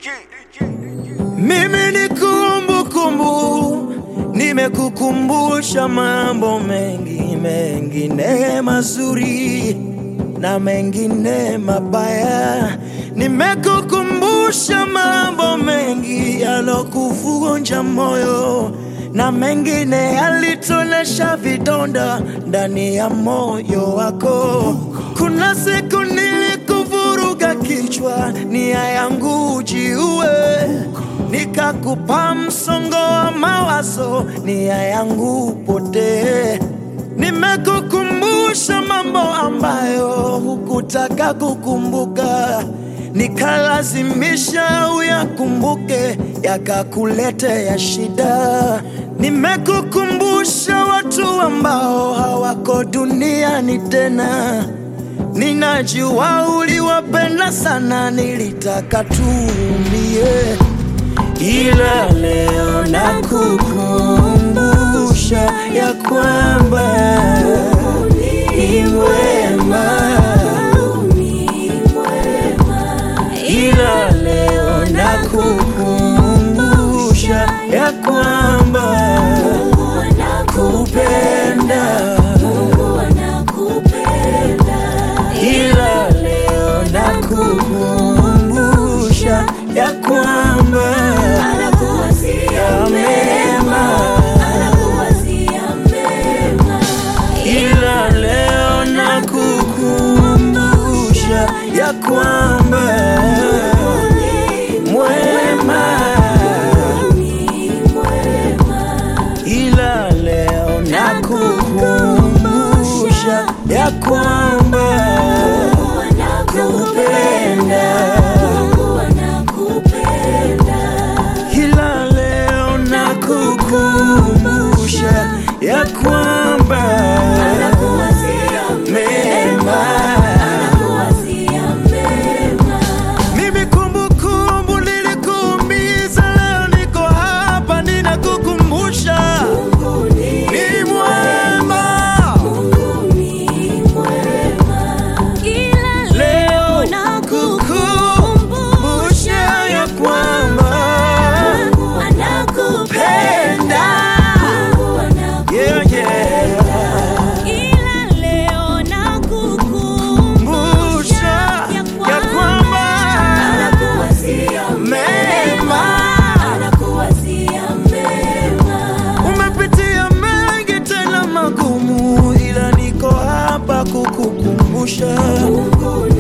Mimi ni kumbukumbu, nimekukumbusha mambo mengi, mengine mazuri na mengine mabaya. Nimekukumbusha mambo mengi yalokuvunja moyo, na mengine yalitonesha vidonda ndani ya moyo wako. Kuna siku nilikuvuruga kichwa, nia yangu ujiue, nikakupa msongo wa mawazo, nia yangu upotee. Nimekukumbusha mambo ambayo hukutaka kukumbuka, nikalazimisha uyakumbuke, yakakuletea shida. Nimekukumbusha watu ambao hawako duniani tena, ninajua uliwapenda sana, nilitaka tuumie, ila leo nakukumbusha ya kwamba ni mwema. Ila leo nakukumbusha ya kwamba nakupenda. Ila leo nakukumbusha ya kwamba anakuwazia mema. Ila leo nakukumbusha ya kwamba mwema. Ila leo nakukumbusha ya kwamba nakupenda. Ila leo nakukumbusha ya kwamba mema. Mimi kumbukumbu nilikuumiza, leo niko hapa ninakukumbusha ni mwema. Leo nakukumbusha ya kwamba anakupenda. Yeah, yeah. Kukukumbusha